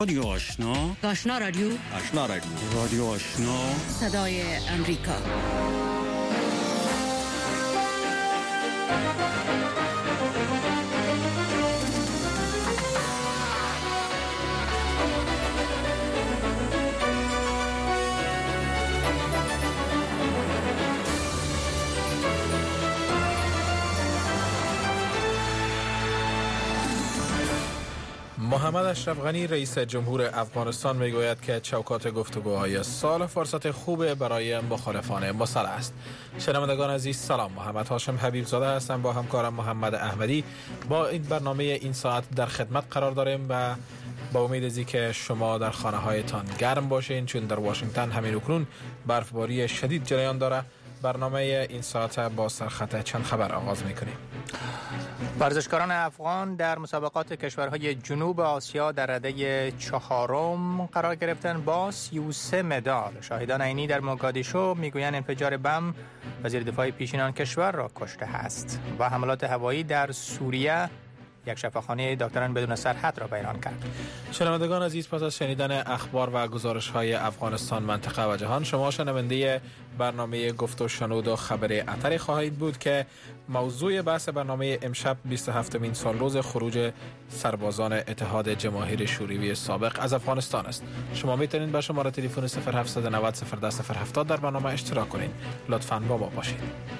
رادیو آشنا، آشنا رادیو، آشنا رادیو، رادیو آشنا، صدای امریکا. محمد اشرف غنی رئیس جمهور افغانستان میگوید که چوکات گفتگوهای سال فرصت خوب برای مخالفان مسلح است. شنوندگان عزیز سلام، محمد هاشم حبیب زاده هستم با همکارم محمد احمدی با این برنامه این ساعت در خدمت قرار داریم و با امید ازی که شما در خانه هایتان گرم باشین، چون در واشنگتن همین اکنون برفباری شدید جریان داره. برنامه این ساعت با سرخط چند خبر آغاز میکنیم. ورزشکاران افغان در مسابقات کشورهای جنوب آسیا در رده 4 قرار گرفتن با 33 مدال. شاهدان عینی در موگادیشو میگویند انفجار بم وزیر دفاع پیشین آن کشور را کشته است. و حملات هوایی در سوریه یک شفاخانه دکتران بدون سرحد را ویران کرد. شنوندگان عزیز، پس از شنیدن اخبار و گزارش‌های افغانستان، منطقه و جهان، شما شنونده برنامه گفت و شنود و خبر اتری خواهید بود که موضوع بحث برنامه امشب 27مین سالروز خروج سربازان اتحاد جماهیر شوروی سابق از افغانستان است. شما میتونید با شماره تلفن 0790 010 070 در برنامه اشتراک کنید. لطفاً با ما باشید.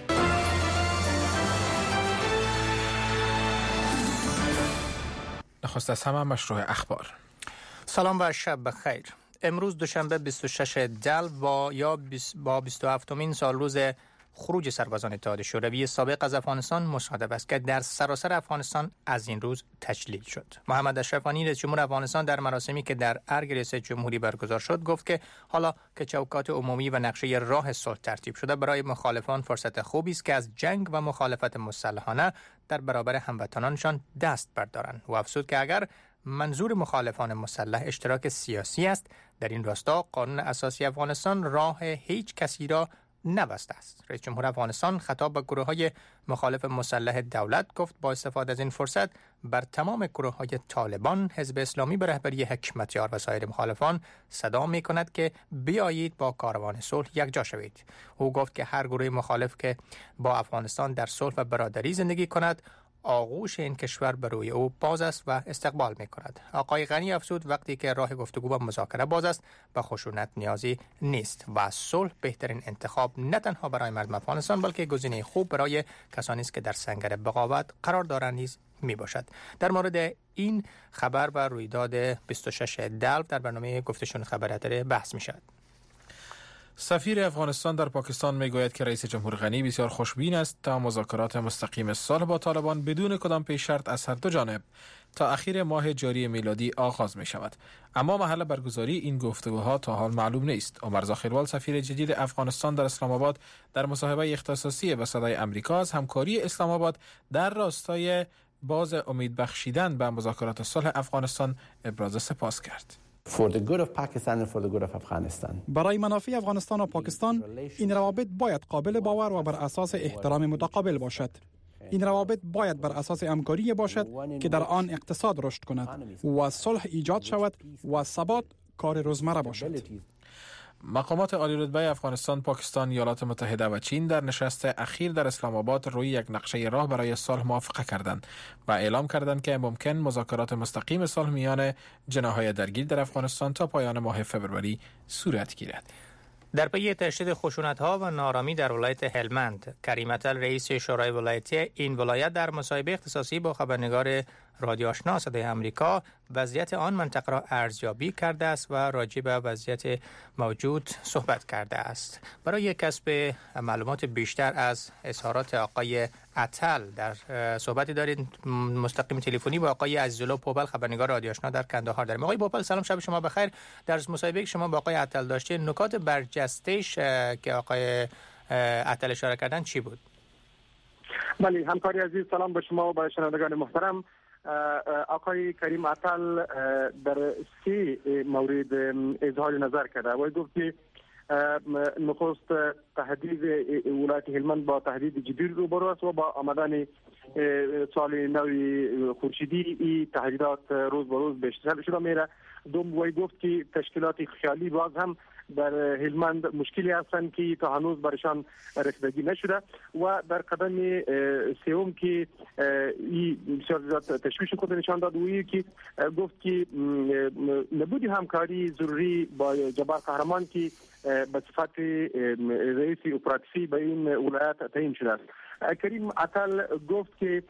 نخست از همه مشروع اخبار. سلام و شب بخیر. امروز دوشنبه 26 دلو با 27مین سالروز خروج سربازان اتحاد شوروی سابق از افغانستان مصادف است که در سراسر افغانستان از این روز تجلیل شد. محمد اشرف غنی رئیس جمهور افغانستان در مراسمی که در ارگ ریاست جمهوری برگزار شد گفت که حالا که چوکات عمومی و نقشه راه صلح ترتیب شده، برای مخالفان فرصت خوبی است که از جنگ و مخالفت مسلحانه در برابر هموطنانشان دست بردارند. و افزود که اگر منظور مخالفان مسلح اشتراک سیاسی است، در این راستا قانون اساسی افغانستان راه هیچ کسی را نبسته است. رئیس جمهور افغانستان خطاب به گروه‌های مخالف مسلح دولت گفت با استفاده از این فرصت بر تمام گروه‌های طالبان، حزب اسلامی به رهبری حکمتیار و سایر مخالفان صدا می‌کند که بیایید با کاروان صلح یکجا شوید. او گفت که هر گروه مخالف که با افغانستان در صلح و برادری زندگی کند، آغوش این کشور به روی او باز است و استقبال می کند. آقای غنی افزود وقتی که راه گفتگو و مذاکره باز است، به خشونت نیازی نیست و صلح بهترین انتخاب نه تنها برای مردم افغانستان بلکه گزینه خوب برای کسانی است که در سنگر بغاوت قرار دارند نیز می باشد. در مورد این خبر و رویداد 26 دلو در برنامه گفتشون خبر بحث می شود. سفیر افغانستان در پاکستان میگوید که رئیس جمهور غنی بسیار خوشبین است تا مذاکرات مستقیم صلح با طالبان بدون کدام پیش شرط از هر دو جانب تا اخیر ماه جاری میلادی آغاز می شود. اما محل برگزاری این گفتگوها تا حال معلوم نیست. عمر زاخیروال سفیر جدید افغانستان در اسلام آباد در مصاحبه اختصاصی به صدای امریکا از همکاری اسلام آباد در راستای باز امید بخشیدن به مذاکرات صلح افغانستان ابراز سپاس کرد. برای منافع افغانستان و پاکستان این روابط باید قابل باور و بر اساس احترام متقابل باشد. این روابط باید بر اساس همکاری باشد که در آن اقتصاد رشد کند و صلح ایجاد شود و ثبات کار روزمره باشد. مقامات عالی رتبه افغانستان، پاکستان، ایالات متحده و چین در نشست اخیر در اسلام آباد روی یک نقشه راه برای صلح موافقه کردند و اعلام کردند که ممکن مذاکرات مستقیم صلح میان جناح‌های درگیر در افغانستان تا پایان ماه فوریه صورت گیرد. در پی تشدید خشونت‌ها و نارامی در ولایت هلمند، کریم اتل رئیس شورای ولایتی این ولایت در مصاحبه اختصاصی با خبرنگار رادیو آشنا صدای امریکا وضعیت آن منطقه را ارزیابی کرده است و راجع به وضعیت موجود صحبت کرده است. برای کسب معلومات بیشتر از اظهارات آقای اتل در صحبتی دارید مستقیم تلفنی با آقای عزیزالله پوپل خبرنگار رادیو آشنا در کندهار داریم. آقای پوپل سلام، شب شما بخیر. در مصاحبه که شما با آقای اتل داشتید، نکات برجسته‌اش که آقای اتل اشاره کردن چی بود؟ بله همکاری عزیز، سلام به شما و به شنوندگان محترم. آقای کریم اتل در 3 مورد اظهار نظر کرده و گفت که نخست تهدید ولایت هلمند با تهدید جدی روبرو است و با آمدن سال نو خورشیدی این تهدیدات روز به روز بیشتر شده میره دوم وی گفت که تشکیلات خیالی باز هم در هلمند مشکلی هستند که تا هنوز برشان رسیدگی نشده و در قدم سوم که این بسیار زیاد تشویش خود نشان داد و که گفت که نبودی همکاری ضروری با جبار قهرمان که به صفت رئیس اپراتیفی به این ولایت تعیین شده است. کریم عطل گفت که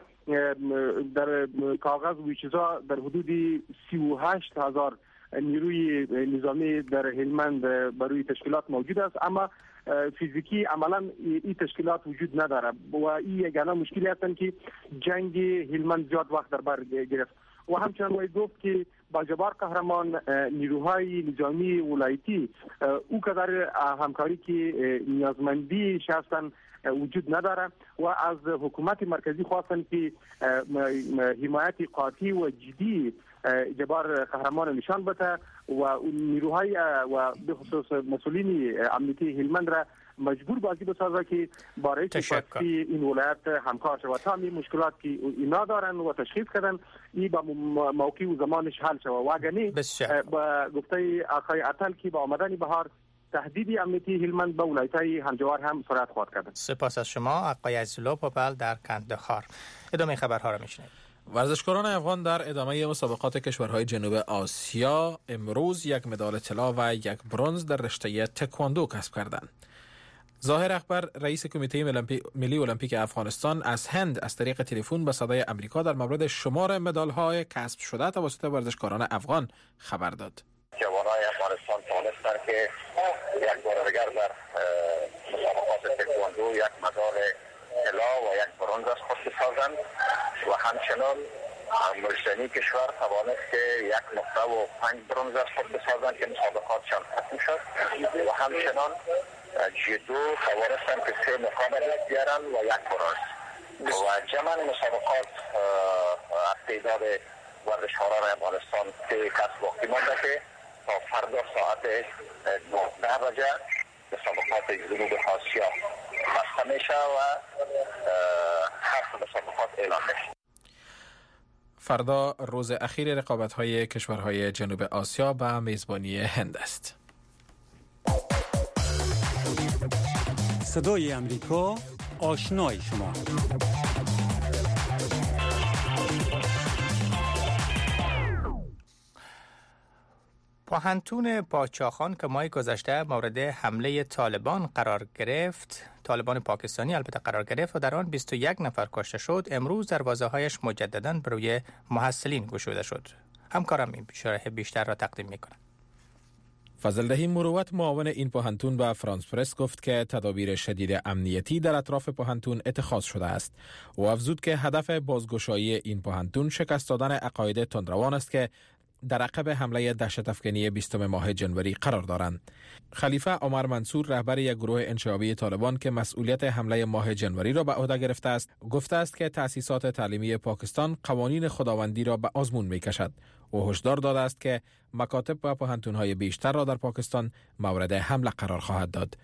در کاغذ و چیزا در حدود 38,000 نیروی نظامی در هلمند برای تشکیلات موجود است، اما فیزیکی عملا این تشکیلات وجود نداره و این یگانه مشکلی هستند که جنگ هلمند زیاد وقت در بر گرفت. و همچنان وی گفت که با جبار قهرمان نیروهای نظامی ولایتی او قدر همکاری که نیازمندی هستند وجود نداره و از حکومت مرکزی خواستن که حمایت قاطع و جدی جبار قهرمان نشان بده و نیروهای و به خصوص مسئولین امنیتی هلمند را مجبور بازی بسازه که با رئیس اپراتیفی این ولایت همکار شود تا این مشکلات که اینا دارن و تشخیص کردن این با موقع و زمانش حل شود و اگه با گفته آقای عطل که با آمدن بهار تهدید امنیتی هلمند به ولایت‌های همجوار هم سرعت خواهد کرد. سپاس از شما آقای عزیزالله پوپل در کندهار. ادامه خبرها را میشنوید. ورزشکاران افغان در ادامه مسابقات کشورهای جنوب آسیا امروز یک مدال طلا و یک برنز در رشته تکواندو کسب کردند. ظاهر اکبر رئیس کمیته ملی المپیک افغانستان از هند از طریق تلفن به صدای امریکا در مورد شمار مدال‌های کسب شده توسط ورزشکاران افغان خبر داد. جوانای افغانستان توانستند که یک بار دیگر در مسابقات تکواندو یک مدال طلا و یک برنز از خود بسازند و همچنان مجتمع کشور توانست که یک نقطه و 5 برنز از خود بسازند که مسابقاتشان ختم شد و همچنان جودو توانستند که 3 مقام دست بیارند و یک برنز و جمع مسابقات از تعداد ورزشکاران افغانستان 3 کس باقی مانده که تا فردا ساعت 12 بجه مسابقات جنوب آسیا بسته میشه و هر مسابقات اعلام میشه. فردا روز اخیر رقابت‌های کشورهای جنوب آسیا به میزبانی هند است. صدای امریکا آشنای شما. پاهنتون پاچاخان که ماه گذشته مورد حمله طالبان قرار گرفت، طالبان پاکستانی البته قرار گرفت و در آن 21 نفر کشته شد، امروز دروازه‌هایش مجدداً برای محصلین گشوده شد. همکارم این شرح بیشتر را تقدیم می‌کنم. فضل‌دهی مروت معاون این پاهنتون به فرانس پرس گفت که تدابیر شدید امنیتی در اطراف پاهنتون اتخاذ شده است و افزود که هدف بازگشایی این پاهنتون شکست دادن عقاید تندروان است که در عقب حمله دهشت‌افکنی 20 ماه جنوری قرار دارند. خلیفه عمر منصور رهبر یک گروه انشعابی طالبان که مسئولیت حمله ماه جنوری را به عهده گرفته است، گفته است که تأسیسات تعلیمی پاکستان قوانین خداوندی را به آزمون می‌کشد و هشدار داده است که مکاتب و پاهنتون‌های بیشتر را در پاکستان مورد حمله قرار خواهد داد.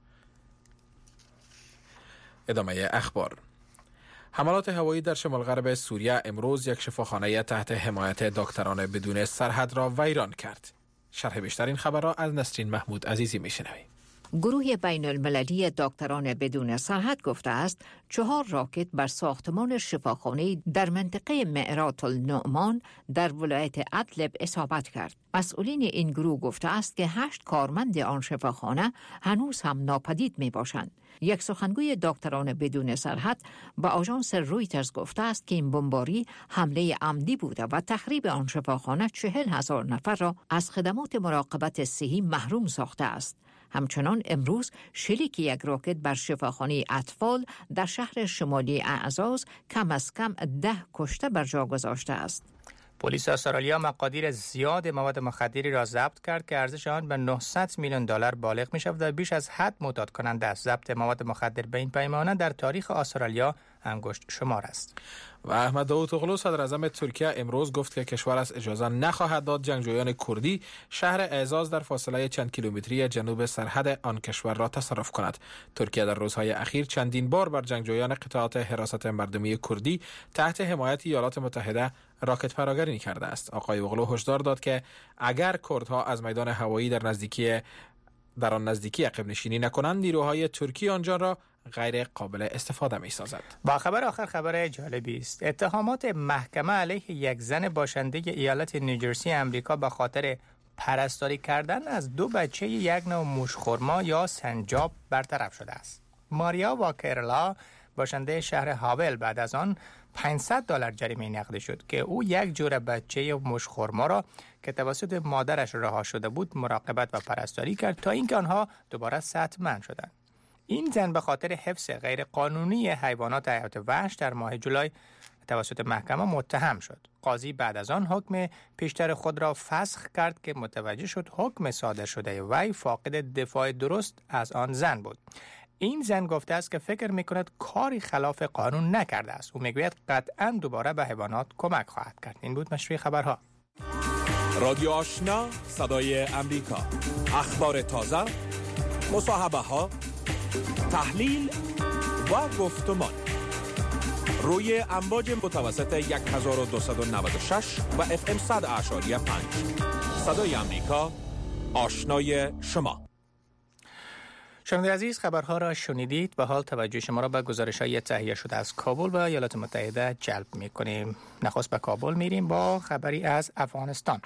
ادامه اخبار. حملات هوایی در شمال غرب سوریه امروز یک شفاخانه تحت حمایت دکتران بدون سرحد را ویران کرد. شرح بیشتر این خبر را از نسرین محمود عزیزی میشنویم. گروه بین المللی دکتران بدون سرحد گفته است 4 راکت بر ساختمان شفاخانه در منطقه معرات النعمان در ولایت ادلب اصابت کرد. مسئولین این گروه گفته است که 8 کارمند آن شفاخانه هنوز هم ناپدید می باشند. یک سخنگوی دکتران بدون سرحد به آژانس رویترز گفته است که این بمباری حمله عمدی بوده و تخریب آن شفاخانه 40,000 نفر را از خدمات مراقبت صحی محروم ساخته است. همچنان امروز شلیک یک راکت بر شفاخانه اطفال در شهر شمالی اعزاز کم از کم 10 کشته بر جا گذاشته است. پلیس استرالیا مقادیر زیاد مواد مخدری را ضبط کرد که ارزش آن به $900 میلیون بالغ می شود و بیش از حد معتاد کننده است. ضبط مواد مخدر به این پیمانه در تاریخ استرالیا انگشت شمار است. و احمد داوطاغلو صدر اعظم ترکیه امروز گفت که کشورش اجازه نخواهد داد جنگجویان کردی شهر اعزاز در فاصله چند کیلومتری جنوب سرحد آن کشور را تصرف کند. ترکیه در روزهای اخیر چندین بار بر جنگجویان قطعات حراست مردمی کردی تحت حمایت ایالات متحده راکت پراگرینی کرده است. آقای اوغلو هشدار داد که اگر کردها از میدان هوایی در آن نزدیکی عقب نشینی نکنند، نیروهای ترکی آنجا را غیر قابل استفاده می سازد. با خبر آخر خبر جالبی است. اتهامات محکمه علیه یک زن باشنده ایالت نیوجرسی امریکا به خاطر پرستاری کردن از 2 بچه یک نوع موشخرما یا سنجاب برطرف شده است. ماریا واکرلا باشنده شهر هاول بعد از آن $500 جریمه نقدی شد که او یک جور بچه موشخرما را که توسط مادرش رها شده بود مراقبت و پرستاری کرد تا اینکه آنها دوباره سطمن شدند. این زن به خاطر حفظ غیر قانونی حیوانات حیات وحش در ماه جولای توسط محکمه متهم شد. قاضی بعد از آن حکم پیشتر خود را فسخ کرد که متوجه شد حکم صادر شده وی فاقد دفاع درست از آن زن بود. این زن گفته است که فکر می‌کند کاری خلاف قانون نکرده است. او میگوید قطعاً دوباره به حیوانات کمک خواهد کرد. این بود مشروع خبرها. رادیو آشنا، صدای امریکا. اخبار تازه، مصاحبه‌ها، تحلیل و گفتمان روی امواج متوسط 1296 و FM 100.5. صدای امریکا، آشنای شما. شنوندگان عزیز، خبرها را شنیدید و حال توجه شما را به گزارش‌های تهیه شده از کابل و ایالات متحده جلب می‌کنیم. نخست به کابل میریم با خبری از افغانستان.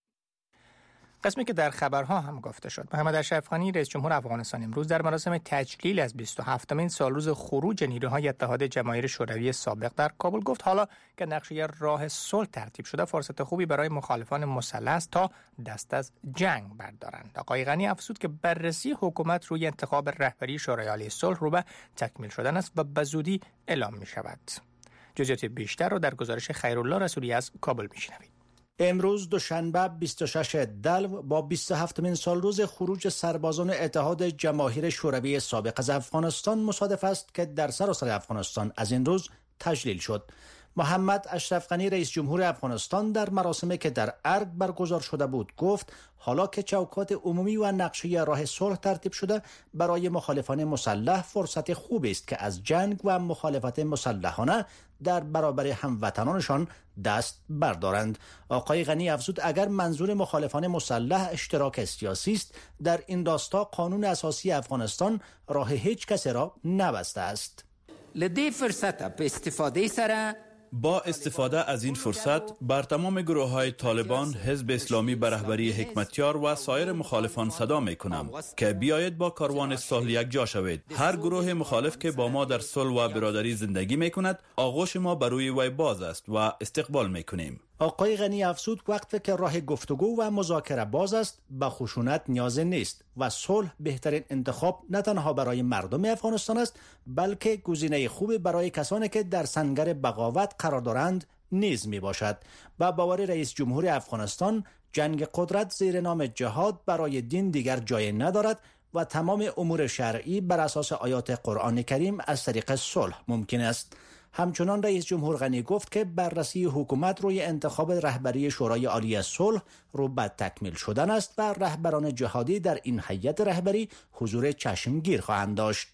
قسمی که در خبرها هم گفته شد. محمد اشرف غنی رئیس جمهور افغانستان امروز در مراسم تجلیل از 27مین سالروز خروج نیروهای اتحاد جماهیر شوروی سابق در کابل گفت حالا که نقشه راه صلح ترتیب شده فرصت خوبی برای مخالفان مسلح است تا دست از جنگ بردارند. آقای غنی افزود که بررسی حکومت روی انتخاب رهبری شورای عالی صلح رو به تکمیل شدن است و به زودی اعلام می شود. جزئیات بیشتر را در گزارش خیرالله رسولی از کابل می‌شنوید. امروز دوشنبه 26 دلو با 27مین سالروز خروج سربازان اتحاد جماهیر شوروی سابق از افغانستان مصادف است که در سراسر افغانستان از این روز تجلیل شد. محمد اشرف غنی رئیس جمهور افغانستان در مراسمی که در ارگ برگزار شده بود گفت حالا که چوکات عمومی و نقشه راه صلح ترتیب شده برای مخالفان مسلح فرصت خوبی است که از جنگ و مخالفت مسلحانه در برابر هموطنانشان دست بردارند. آقای غنی افزود اگر منظور مخالفان مسلح اشتراک سیاسی است در این راستا قانون اساسی افغانستان راه هیچ کس را نبسته است. لدی فرصت به استفاده سره با استفاده از این فرصت بر تمام گروه‌های طالبان، حزب اسلامی به رهبری حکمتیار و سایر مخالفان صدا می‌کنم که بیایید با کاروان صلح یکجا شوید. هر گروه مخالف که با ما در صلح و برادری زندگی می‌کند، آغوش ما بر روی وی باز است و استقبال می‌کنیم. آقای غنی افزود وقتی که راه گفتگو و مذاکره باز است به خشونت نیازی نیست و صلح بهترین انتخاب نه تنها برای مردم افغانستان است بلکه گزینه خوبی برای کسانی که در سنگر بغاوت قرار دارند نیز می باشد. با باور رئیس جمهور افغانستان جنگ قدرت زیر نام جهاد برای دین دیگر جای ندارد و تمام امور شرعی بر اساس آیات قرآن کریم از طریق صلح ممکن است. همچنان رئیس جمهور غنی گفت که بررسی حکومت روی انتخاب رهبری شورای عالی صلح رو به تکمیل شدن است و رهبران جهادی در این هیئت رهبری حضور چشمگیر خواهند داشت.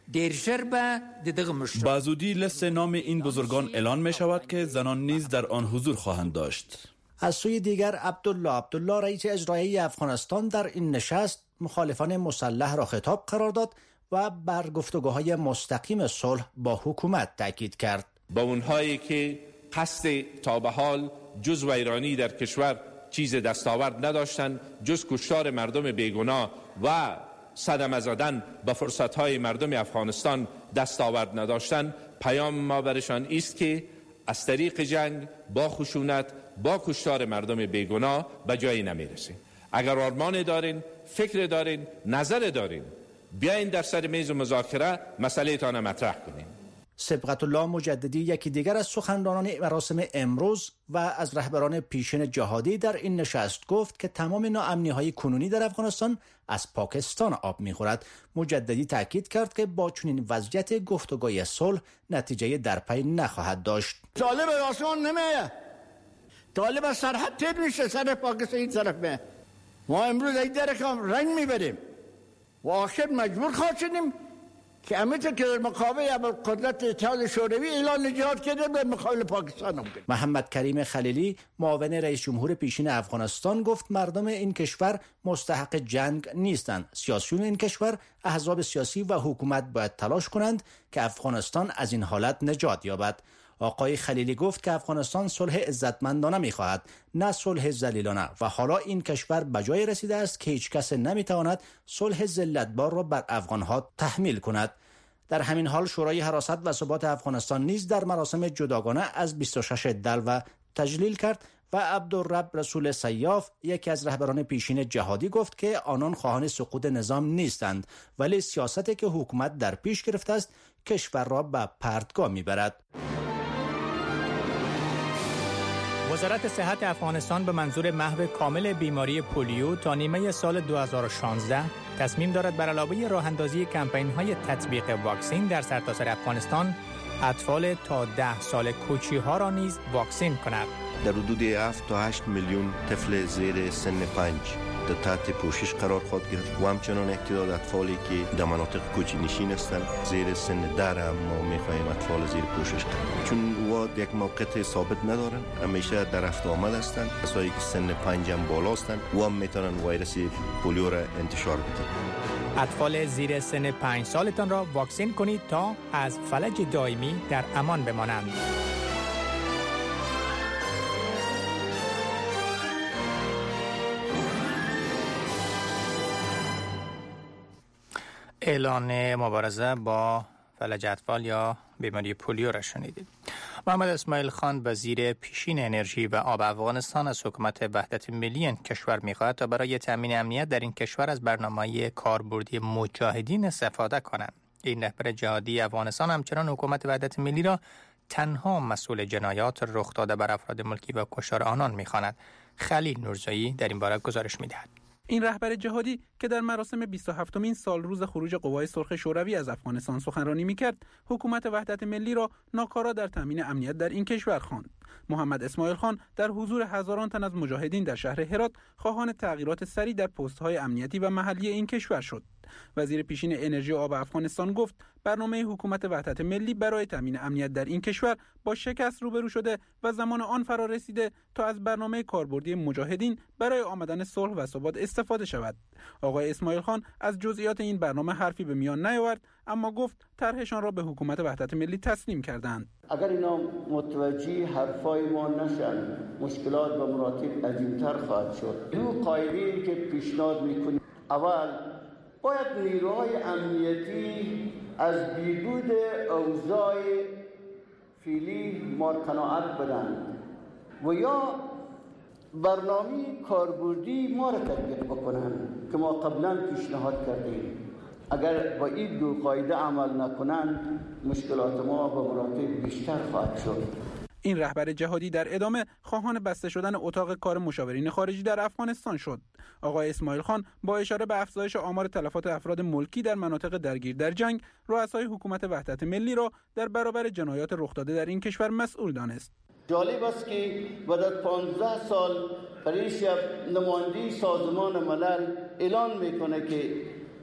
با زودی لیست نام این بزرگان اعلان می شود که زنان نیز در آن حضور خواهند داشت. از سوی دیگر عبدالله رئیس اجرایی افغانستان در این نشست مخالفان مسلح را خطاب قرار داد و بر گفتگوهای مستقیم صلح با حکومت تاکید کرد. با اونهایی که قصد تا به حال جز ویرانی در کشور چیز دستاورد نداشتند جز کشتار مردم بیگناه و صدمه زدن به فرصت‌های مردم افغانستان دستاورد نداشتند، پیام ما برشان است که از طریق جنگ با خشونت با کشتار مردم بیگناه به جایی نمیرسیم. اگر آرمان دارین، فکر دارین، نظر دارین، بیاین در سر میز مذاکره مسئله تان مطرح کنین. صبغت الله مجددی یکی دیگر از سخنرانان مراسم امروز و از رهبران پیشین جهادی در این نشست گفت که تمام ناامنی‌های کنونی در افغانستان از پاکستان آب می‌خورد. مجددی تاکید کرد که با چنین وضعیت گفتگوی صلح نتیجه در پی نخواهد داشت. طالب آسان نمیه، طالب از سرحد تیر میشه، سر پاکستان این طرف به ما امروز ای در کام رنگ میبریم و آخر مجبور خواهد شدیم که همینطور که در مقابل قدرت اتحاد شوروی اعلان جهاد کرده در مقابل پاکستان هم کرد. محمد کریم خلیلی معاون رئیس جمهور پیشین افغانستان گفت مردم این کشور مستحق جنگ نیستند. سیاسیون این کشور، احزاب سیاسی و حکومت باید تلاش کنند که افغانستان از این حالت نجات یابد. آقای خلیلی گفت که افغانستان صلح عزتمندانه می‌خواهد، نه صلح ذلیلانه، و حالا این کشور به جای رسیده است که هیچ کس نمی‌تواند صلح ذلت‌بار را بر افغان‌ها تحمیل کند. در همین حال شورای حراست و ثبات افغانستان نیز در مراسم جداگانه از 26 دلو تجلیل کرد و عبدالرب رسول سیاف، یکی از رهبران پیشین جهادی، گفت که آنان خواهان سقوط نظام نیستند، ولی سیاستی که حکومت در پیش گرفته است کشور را به پرتگاه می‌برد. وزارت صحت افغانستان به منظور محو کامل بیماری پولیو تا نیمه سال 2016 تصمیم دارد بر علاوه راه‌اندازی کمپین‌های تطبیق واکسن در سرتاسر افغانستان، اطفال تا 10 سال کوچی‌ها را نیز واکسن کند. در حدود 7 تا 8 میلیون طفل زیر سن 5 در تحت پوشش قرار خواهد گرفت و همچنان اعتداد اطفالی که در مناطق کوچی نشین هستند زیر سن 10 هم ما می‌خواهیم اطفال زیر پوشش قرار، چون و یک موقعیت ثابت ندارن، همیشه در رفت آمد هستند. کسایی که سن 5 هم بالا هستند و هم میتونن ویروس پولیو را انتشار بدن. اطفال زیر سن 5 سالتان را واکسن کنید تا از فلج دائمی در امان بمانند. اعلان مبارزه با فلج اطفال یا بیماری پولیو را شنیدید. محمد اسماعیل خان وزیر پیشین انرژی و آب افغانستان از حکومت وحدت ملی این کشور می‌خواهد تا برای تامین امنیت در این کشور از برنامه کاربردی مجاهدین استفاده کنند. این رهبر جهادی افغانستان همچنان حکومت وحدت ملی را تنها مسئول جنایات رخ داده بر افراد ملکی و کشتار آنان می‌خواند. خلیل نورزایی در این باره گزارش می‌دهد. این رهبر جهادی که در مراسم 27مین سالروز خروج قوای سرخ شوروی از افغانستان سخنرانی می‌کرد، حکومت وحدت ملی را ناکارا در تامین امنیت در این کشور خواند. محمد اسماعیل خان در حضور هزاران تن از مجاهدین در شهر هرات خواهان تغییرات سریع در پست‌های امنیتی و محلی این کشور شد. وزیر پیشین انرژی و آب افغانستان گفت برنامه حکومت وحدت ملی برای تامین امنیت در این کشور با شکست روبرو شده و زمان آن فرا رسیده تا از برنامه کاربردی مجاهدین برای آمدن صلح و ثبات استفاده شود. آقای اسماعیل خان از جزئیات این برنامه حرفی به میان نیاورد، اما گفت طرحشان را به حکومت وحدت ملی تسلیم کردند. اگر اینا متوجه حرفای ما نشن، مشکلات و مراتب عجیب‌تر خواهد شد. دو قاعده‌ای که پیشنهاد می‌کنیم: اول، باید نیروهای امنیتی از بیهود اوضاع فعلی ما قناعت بدن و یا برنامه کاربردی ما را تطبیق بکنن که ما قبلا پیشنهاد کردیم. اگر با این دو قاعده عمل نکنند مشکلات ما با مراتب بیشتر خواهد شد. این رهبر جهادی در ادامه خواهان بسته شدن اتاق کار مشاورین خارجی در افغانستان شد. آقای اسماعیل خان با اشاره به افزایش آمار تلفات افراد ملکی در مناطق درگیر در جنگ، رؤسای حکومت وحدت ملی را در برابر جنایات رخ داده در این کشور مسئول دانست. جالب است که بعد از 15 سال رئیس نماینده سازمان ملل اعلان میکنه که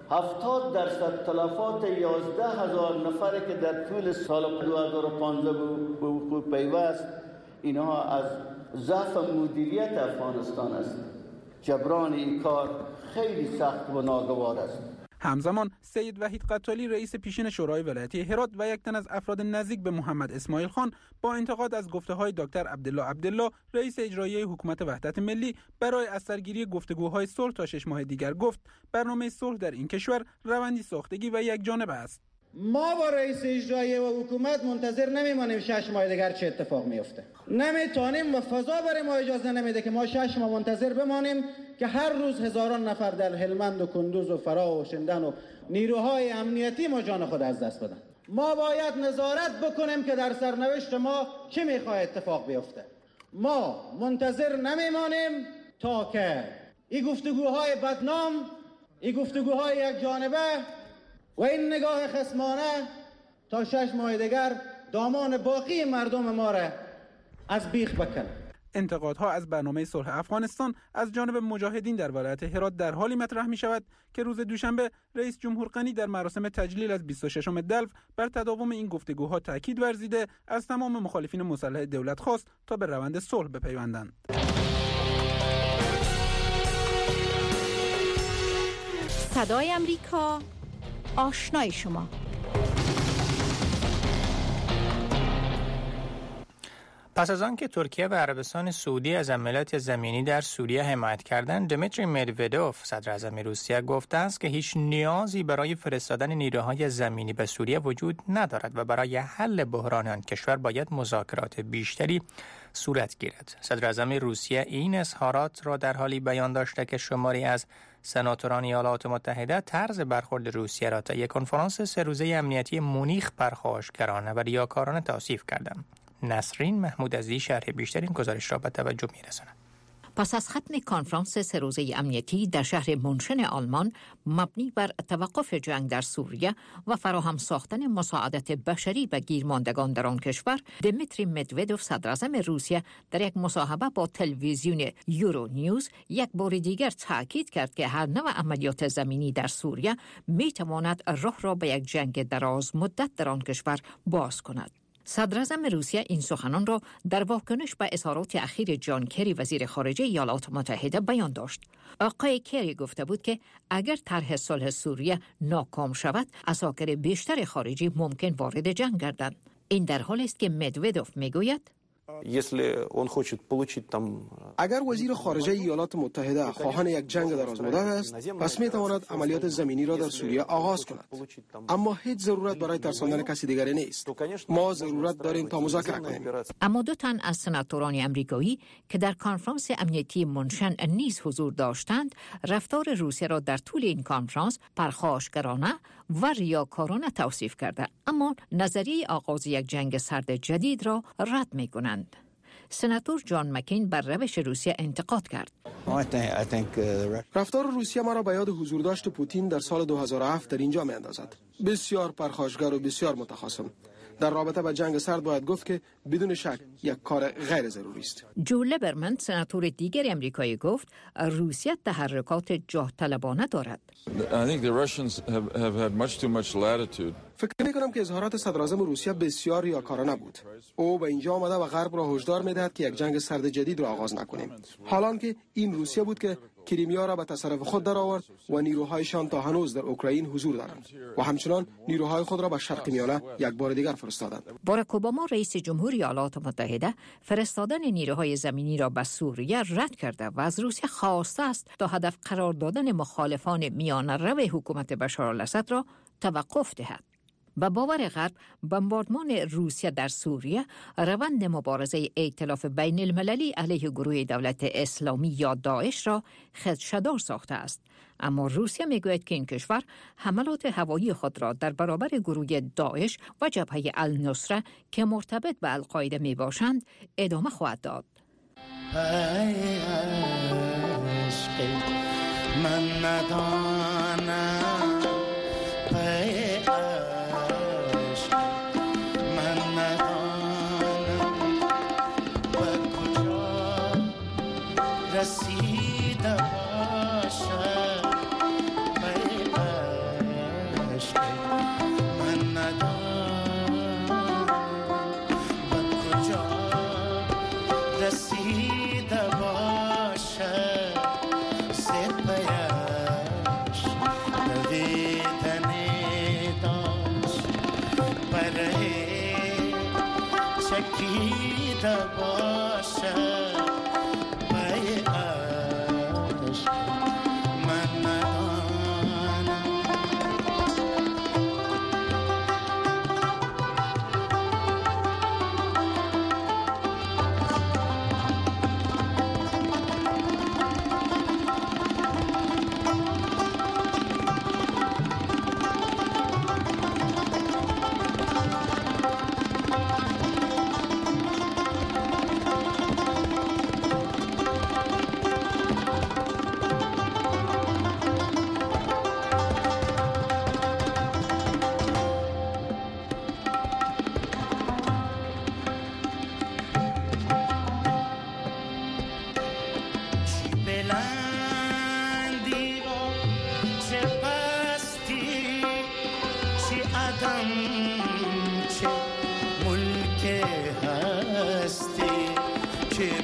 70% تلفات 11,000 نفر که در طول سال 2015 به وقوع پیوست، اینها از ضعف مدیریت افغانستان است. جبران این کار خیلی سخت و ناگوار است. همزمان سید وحید قتالی رئیس پیشین شورای ولایتی هرات و یک تن از افراد نزدیک به محمد اسماعیل خان با انتقاد از گفته‌های دکتر عبدالله رئیس اجرایی حکومت وحدت ملی برای از سرگیری گفتگوهای صلح تا 6 ماه دیگر گفت برنامه صلح در این کشور روندی ساختگی و یک جانبه است. ما با رئیس اجرایی و حکومت منتظر نمیمانیم 6 ماه دیگر چه اتفاق میفته. نمیتونیم و فضا برای ما اجازه نمیده که ما 6 ماه منتظر بمانیم که هر روز هزاران نفر در هلمند و کندوز و فرا و شندن و نیروهای امنیتی ما جان خود از دست بدن. ما باید نظارت بکنیم که در سرنوشت ما چه میخواد اتفاق بیفته. ما منتظر نمیمانیم تا که این گفتگوهای بدنام، این گفتگوهای یک جانبه و این نگاه خصمانه تا 6 ماه دیگر دامان باقی مردم ما را از بیخ بکنه. انتقادها از برنامه صلح افغانستان از جانب مجاهدین در ولایت هرات در حالی مطرح می شود که روز دوشنبه رئیس جمهور غنی در مراسم تجلیل از 26 دلو بر تداوم این گفتگوها تاکید ورزیده از تمام مخالفین مسلح دولت خواست تا به روند صلح بپیوندند. صدای امریکا، آشنای شما. پس از آنکه ترکیه و عربستان سعودی از عملیات زمینی در سوریه حمایت کردند، دمیتری مدودوف صدر اعظم روسیه گفته است که هیچ نیازی برای فرستادن نیروهای زمینی به سوریه وجود ندارد و برای حل بحران آن کشور باید مذاکرات بیشتری صورت گیرد. صدر اعظم روسیه این اظهارات را در حالی بیان داشته که شماری از سناتوران ایالات متحده طرز برخورد روسیه را طی کنفرانس 3 روزه امنیتی مونیخ پرخاشگرانه و ریاکارانه توصیف کردند. نسرین محمود عزیزی شرح بیشتر این گزارش را به توجه می‌رساند. پس از ختم کنفرانس 3 روزه امنیتی در شهر مونشن آلمان مبنی بر توقف جنگ در سوریه و فراهم ساختن مساعدت بشری به گیرماندگان در آن کشور، دمیتری مدودوف صدر اعظم روسیه در یک مصاحبه با تلویزیون یورو نیوز یک بار دیگر تاکید کرد که هر نوع عملیات زمینی در سوریه می‌تواند راه را به یک جنگ دراز مدت در آن کشور باز کند. صدر اعظم روسیه این سخنان را در واکنش به اظهارات اخیر جان کری وزیر خارجه ایالات متحده بیان داشت. آقای کری گفته بود که اگر طرح صلح سوریه ناکام شود، عساکر بیشتر خارجی ممکن وارد جنگ گردند. این در حالی است که مدودوف میگوید اگر وزیر خارجه ایالات متحده خواهان یک جنگ دراز مدت است، پس می تواند عملیات زمینی را در سوریه آغاز کند. اما هیچ ضرورت برای ترساندن کسی دیگری نیست. ما ضرورت داریم تا مذاکره کنیم. اما 2 تن از سناتوران آمریکایی که در کنفرانس امنیتی مونشن نیز حضور داشتند، رفتار روسیه را در طول این کنفرانس پرخاشگرانه و ریاکارانه توصیف کرده، اما نظریه آغاز یک جنگ سرد جدید را رد می‌کنند. سناتور جان مکین بر روش روسیه انتقاد کرد. رفتار روسیه ما را به یاد حضورداشت پوتین در سال 2007 در اینجا می‌اندازد. بسیار پرخاشگر و بسیار متخاصم. در رابطه با جنگ سرد باید گفت که بدون شک یک کار غیر ضروری است. جو لیبرمن سناتور دیگر آمریکایی گفت روسیه تحرکات جاه طلبانه دارد. فکر می‌کنم که اظهارات صدر اعظم روسیه بسیار ریاکارانه بود. او به اینجا آمده و غرب را هشدار می‌دهد که یک جنگ سرد جدید را آغاز نکنیم. حالان که این روسیه بود که کریمیا را به تصرف خود درآورد و نیروهایشان تا هنوز در اوکراین حضور دارند و همچنان نیروهای خود را به شرق میانه یک بار دیگر فرستادند. باراک اوباما رئیس جمهور ایالات متحده فرستادن نیروهای زمینی را به سوریه رد کرده و از روسیه خواسته است تا هدف قرار دادن مخالفان میانه‌رو حکومت بشار الاسد را توقف دهد. به باور غرب، بمباردمان روسیه در سوریه روند مبارزه ائتلاف بین المللی علیه گروه دولت اسلامی یا داعش را خدشه‌دار ساخته است. اما روسیه میگوید که این کشور حملات هوایی خود را در برابر گروه داعش و جبهه النصره که مرتبط به القاعده می باشند ادامه خواهد داد. من ندانم رسیده باشد به عشق من ندانم به کجا رسیده باشد سپیش به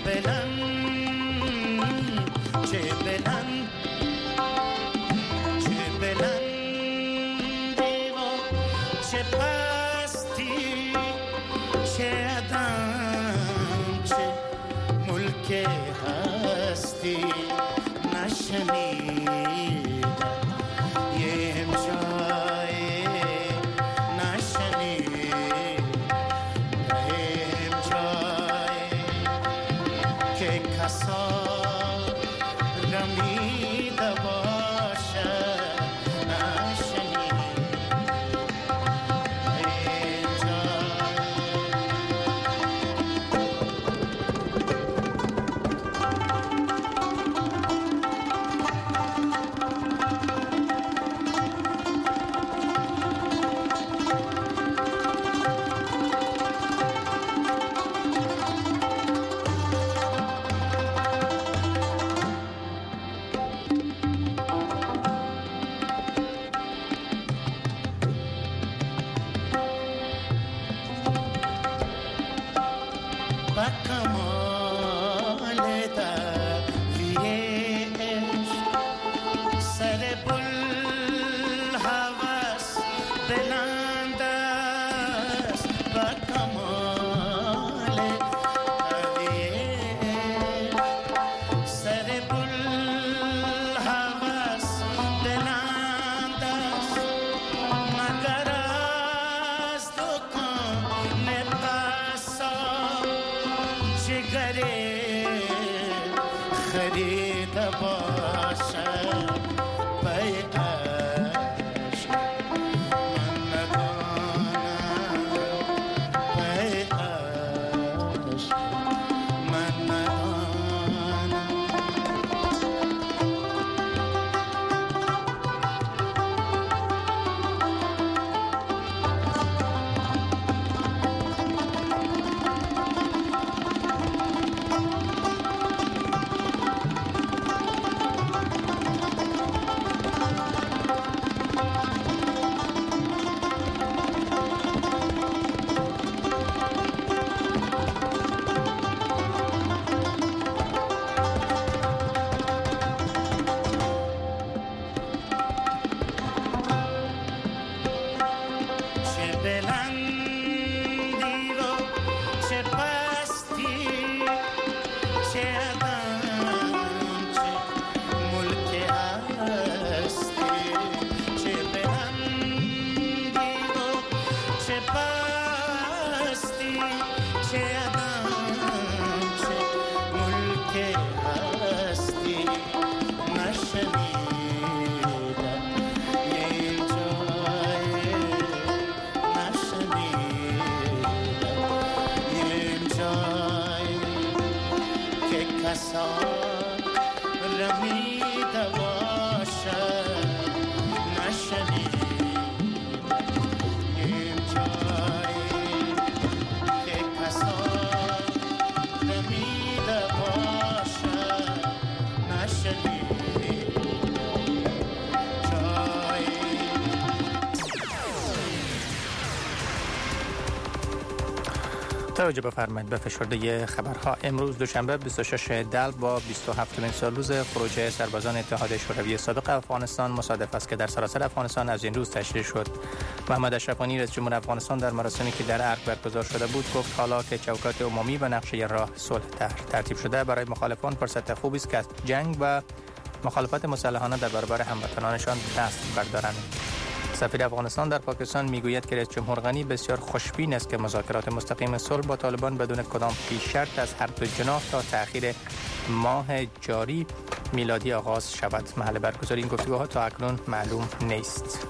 توجه بفرمایید به فشرده خبرها. امروز دوشنبه 26 دلو با 27مین سالروز خروج سربازان اتحاد شوروی سابق افغانستان مصادف است که در سراسر افغانستان از این روز تشریح شد. محمد اشرف غنی رئیس جمهور افغانستان در مراسمی که در ارگ برگزار شده بود گفت حالا که چوکات عمومی و نقشه راه صلح ترتیب شده برای مخالفان فرصت خوبی است که از جنگ و مخالفت مسلحانه در برابر هموطنانشان دست بردارند. سفیر افغانستان در پاکستان میگوید که رئیس جمهور غنی بسیار خوشبین است که مذاکرات مستقیم صلح با طالبان بدون کدام پیش شرط از هر دو جناح تا تأخیر ماه جاری میلادی آغاز شود. محل برگزاری این گفتگوها تا اکنون معلوم نیست.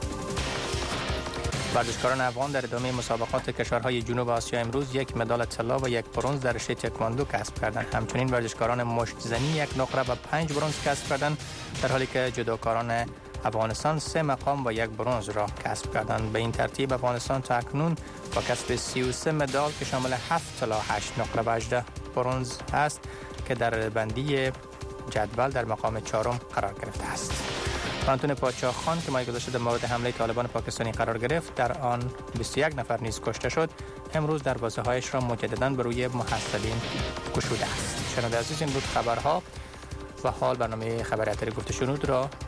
ورزشکاران افغان در ادامه مسابقات کشورهای جنوب آسیا امروز یک مدال طلا و یک برنز در رشته تکواندو کسب کردند. همچنین ورزشکاران مشت زنی یک نقره و 5 برنز کسب کردند، در حالی که جودوکاران افغانستان 3 مقام و 1 برنز را کسب کردند. به این ترتیب افغانستان تا اکنون با کسب 33 مدال که شامل 7 طلا، 8 نقره و 18 برنز است که در بندی جدول در مقام 4 قرار گرفته است. آنتون پادشاه خان که ماه گذشته در مورد حمله طالبان پاکستانی قرار گرفت، در آن 21 نفر نیز کشته شد، امروز دروازه‌هایش را مجدداً به روی محصلین گشوده است. شنونده عزیز، این بود خبرها و حال برنامه خبر اتری گفت شنود را